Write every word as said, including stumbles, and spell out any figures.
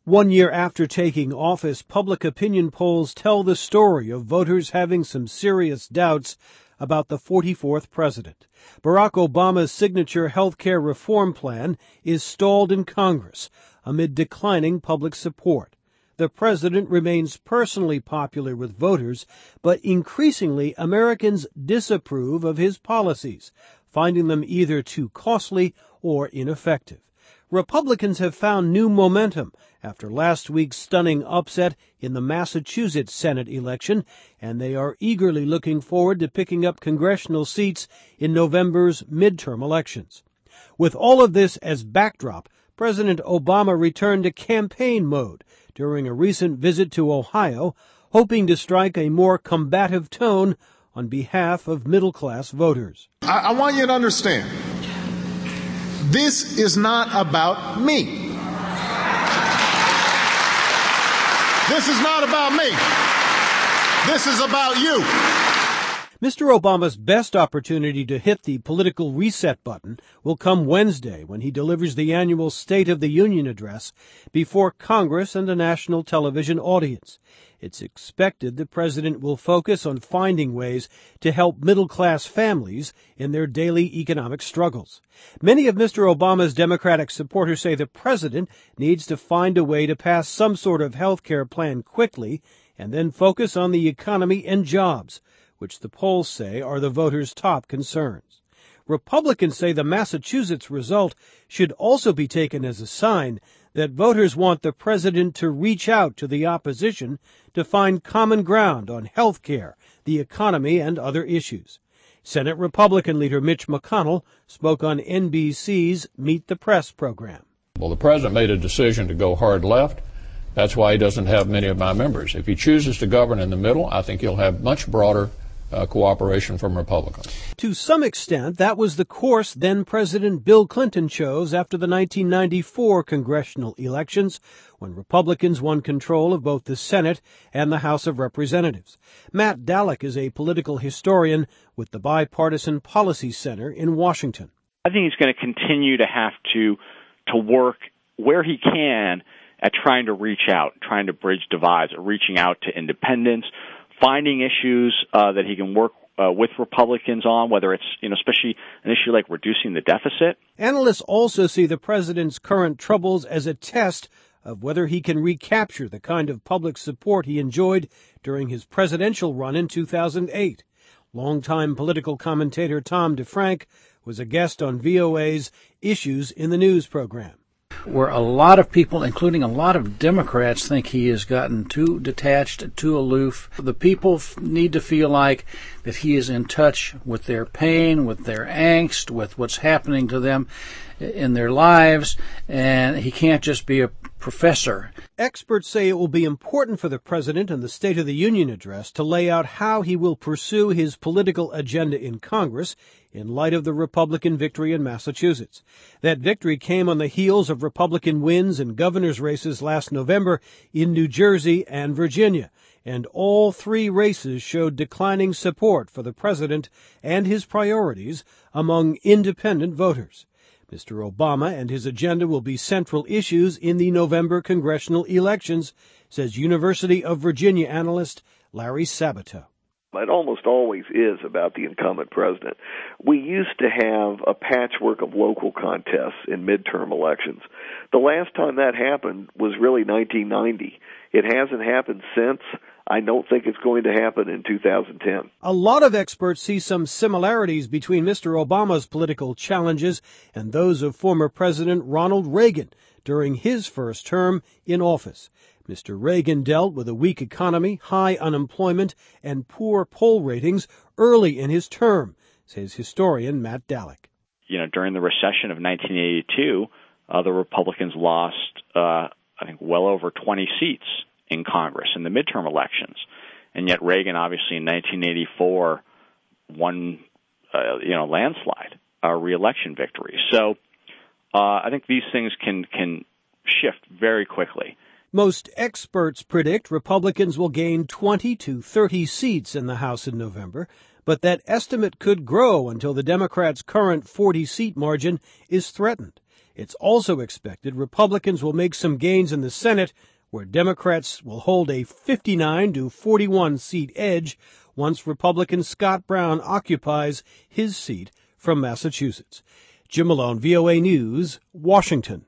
One year after taking office, public opinion polls tell the story of voters having some serious doubts about the forty-fourth president. Barack Obama's signature health care reform plan is stalled in Congress amid declining public support. The president remains personally popular with voters, but increasingly Americans disapprove of his policies, finding them either too costly or ineffective. Republicans have found new momentum after last week's stunning upset in the Massachusetts Senate election, and they are eagerly looking forward to picking up congressional seats in November's midterm elections. With all of this as backdrop, President Obama returned to campaign mode during a recent visit to Ohio, hoping to strike a more combative tone on behalf of middle-class voters. I, I want you to understand, this is not about me. This is not about me. This is about you. Mister Obama's best opportunity to hit the political reset button will come Wednesday when he delivers the annual State of the Union address before Congress and a national television audience. It's expected the president will focus on finding ways to help middle-class families in their daily economic struggles. Many of Mister Obama's Democratic supporters say the president needs to find a way to pass some sort of health care plan quickly and then focus on the economy and jobs, which the polls say are the voters' top concerns. Republicans say the Massachusetts result should also be taken as a sign that voters want the president to reach out to the opposition to find common ground on health care, the economy, and other issues. Senate Republican leader Mitch McConnell spoke on N B C's Meet the Press program. Well, the president made a decision to go hard left. That's why he doesn't have many of my members. If he chooses to govern in the middle, I think he'll have much broader Uh, cooperation from Republicans. To some extent, that was the course then-President Bill Clinton chose after the nineteen ninety-four congressional elections, when Republicans won control of both the Senate and the House of Representatives. Matt Dallek is a political historian with the Bipartisan Policy Center in Washington. I think he's going to continue to have to to work where he can at trying to reach out, trying to bridge divides, or reaching out to independents, finding issues uh, that he can work uh, with Republicans on, whether it's, you know, especially an issue like reducing the deficit. Analysts also see the president's current troubles as a test of whether he can recapture the kind of public support he enjoyed during his presidential run in two thousand eight. Longtime political commentator Tom DeFrank was a guest on V O A's Issues in the News program. Where a lot of people, including a lot of Democrats, think he has gotten too detached, too aloof. The people f- need to feel like that he is in touch with their pain, with their angst, with what's happening to them in their lives, and he can't just be a professor. Experts say it will be important for the president in the State of the Union address to lay out how he will pursue his political agenda in Congress in light of the Republican victory in Massachusetts. That victory came on the heels of Republican wins in governor's races last November in New Jersey and Virginia, and all three races showed declining support for the president and his priorities among independent voters. Mister Obama and his agenda will be central issues in the November congressional elections, says University of Virginia analyst Larry Sabato. It almost always is about the incumbent president. We used to have a patchwork of local contests in midterm elections. The last time that happened was really nineteen ninety. It hasn't happened since. I don't think it's going to happen in two thousand ten. A lot of experts see some similarities between Mister Obama's political challenges and those of former President Ronald Reagan during his first term in office. Mister Reagan dealt with a weak economy, high unemployment, and poor poll ratings early in his term, says historian Matt Dallek. You know, during the recession of nineteen eighty-two, uh, the Republicans lost, uh, I think, well over twenty seats in Congress in the midterm elections. And yet Reagan, obviously, in nineteen eighty-four, won, uh, you know, landslide, a re-election victory. So uh, I think these things can, can shift very quickly. Most experts predict Republicans will gain twenty to thirty seats in the House in November, but that estimate could grow until the Democrats' current forty-seat margin is threatened. It's also expected Republicans will make some gains in the Senate, where Democrats will hold a fifty-nine to forty-one seat edge once Republican Scott Brown occupies his seat from Massachusetts. Jim Malone, V O A News, Washington.